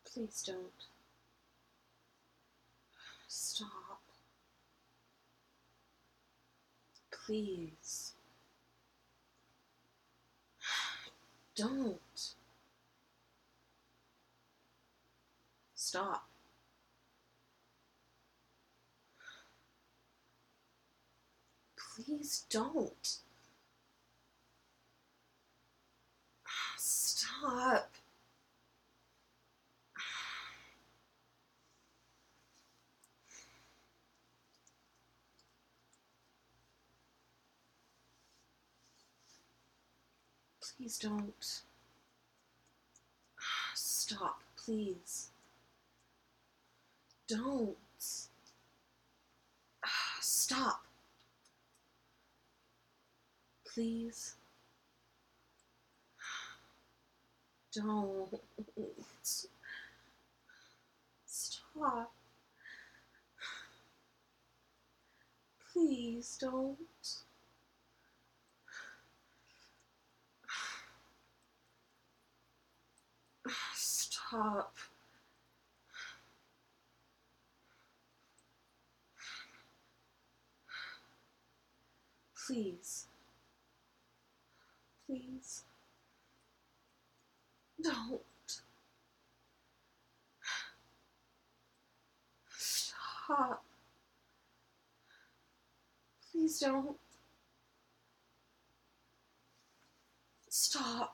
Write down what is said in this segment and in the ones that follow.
Please don't. Stop. Please. Don't. Stop. Please don't. Stop. Please don't. Stop, please. Don't. Stop. Please. Don't. Stop. Please don't. Stop. Please. Please. Don't. Stop. Please don't. Stop.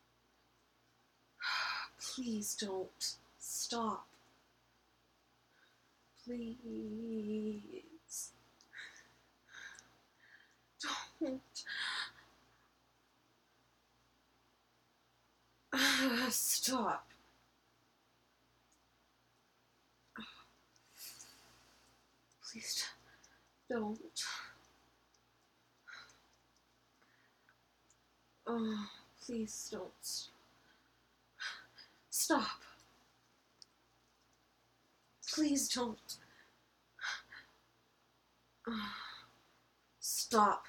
Please don't. Stop. Please. Don't. Stop. Please don't. Oh, please don't. Stop. Please don't. Stop.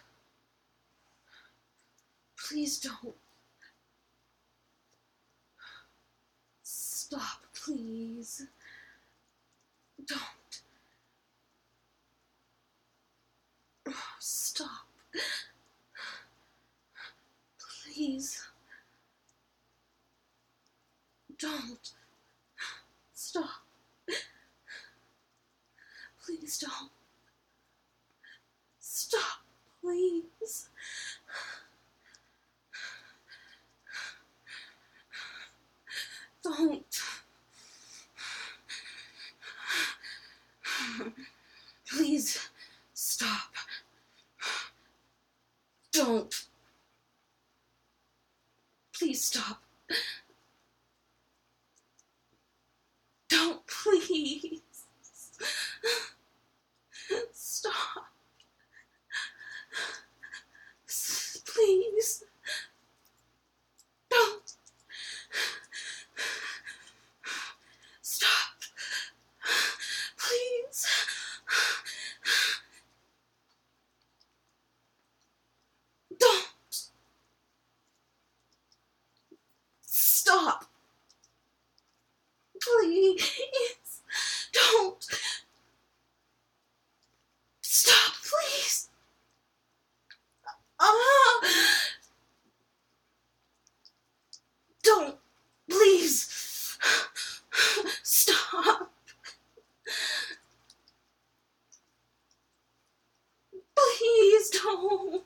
Please don't. Stop, please. Don't. Stop. Please. Don't. Stop. Please don't. Stop, please. Don't. Please stop. Don't. Please stop. Don't, please. Stop. Please. Don't. Stop. Please. Don't. Stop. Please. Don't. Stop, please. Don't. Please. Stop. Please don't.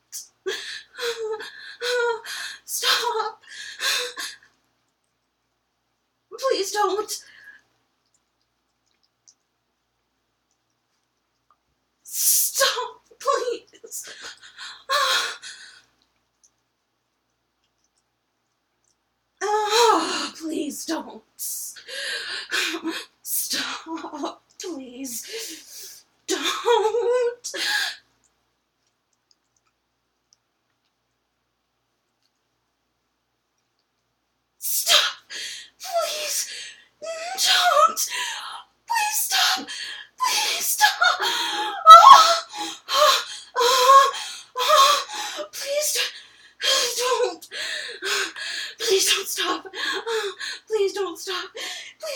Stop. Please don't. Stop, please. Please don't. Stop, please. Don't. Stop, please. Don't. Please stop. Please stop. Please don't. Please don't stop. Please don't stop. Please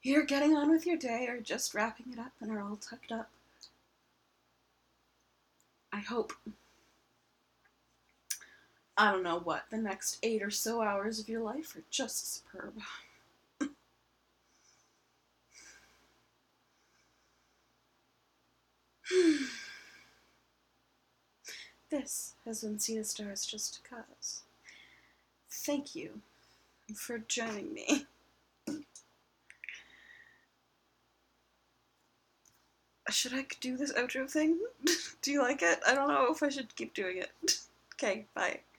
you're getting on with your day or just wrapping it up and are all tucked up. I hope, I don't know what, the next 8 or so hours of your life are just superb. This has been See the Stars Just Cause. Thank you for joining me. Should I do this outro thing? Do you like it? I don't know if I should keep doing it. Okay, bye.